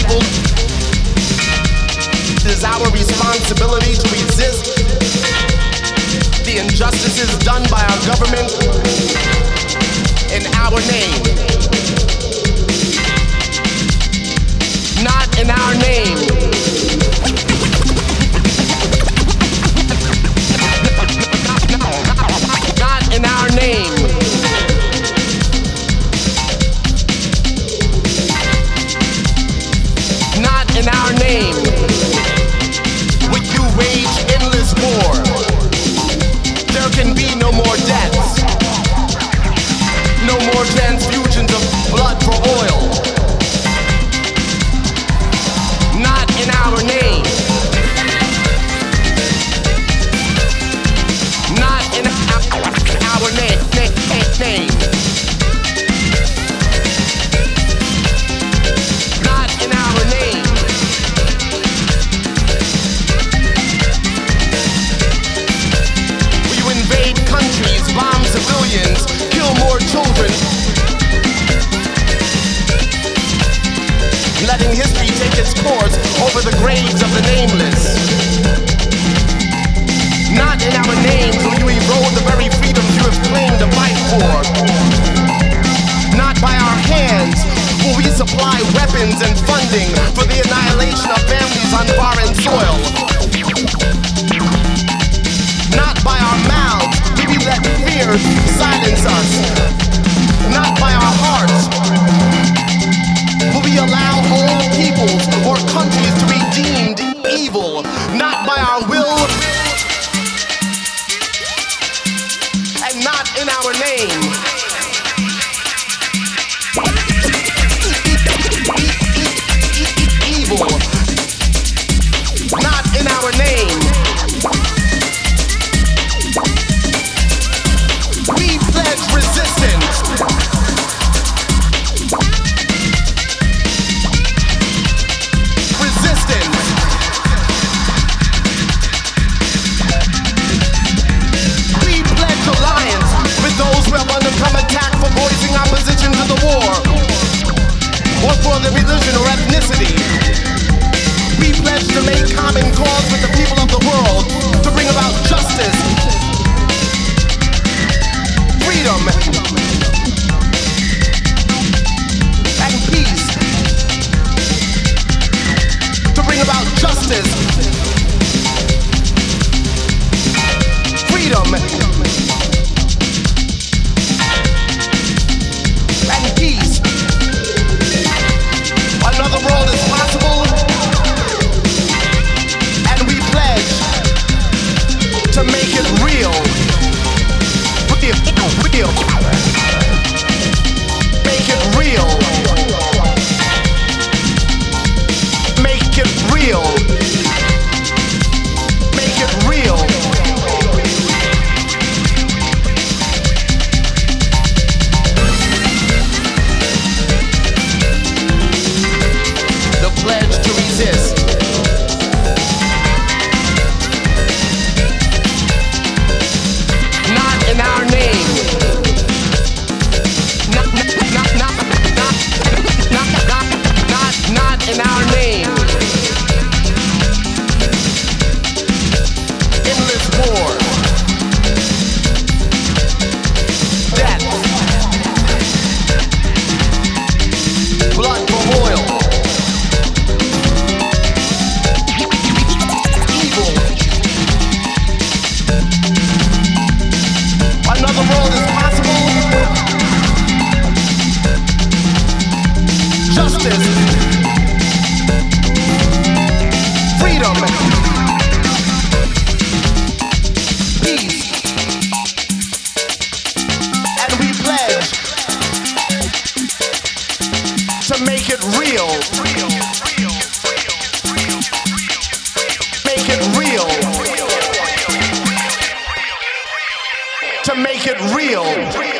evil. It is our responsibility to resist the injustices done by our government in our name. Not in our name. Not in our name. Not in our name. Would you wage endless war? There can be no more deaths. No more transfusions of blood for oil. Not in our name. Not in our name. Not in our name. We invade countries, bomb civilians, kill more children, letting history take its course over the graves of the nameless. Not in our names will you erode the very freedoms you have claimed to fight for. Not by our hands will we supply weapons and funding for the annihilation of families on foreign soil. Not by our mouths will we let fear silence us. Not by our hearts will we allow whole peoples or countries to be deemed evil. Not by our will and not in our name. Evil. Not in our name. We pledge resistance. Resistance. We pledge alliance with those who have undergone attack for voicing opposition to the war, or for their religion or ethnicity. We pledge to make common cause with the people of the world to bring about justice, freedom, and peace. To bring about justice, freedom, and peace. Another world is possible, and we pledge to make it real. Real. Make it real. Make it real. Make it real. The pledge to resist. Not in our name. Not in our name. Endless war. Death. Blood for oil. Evil. Another world is possible. Justice. Freedom. Peace. And we pledge to make it real. Make it real. To make it real.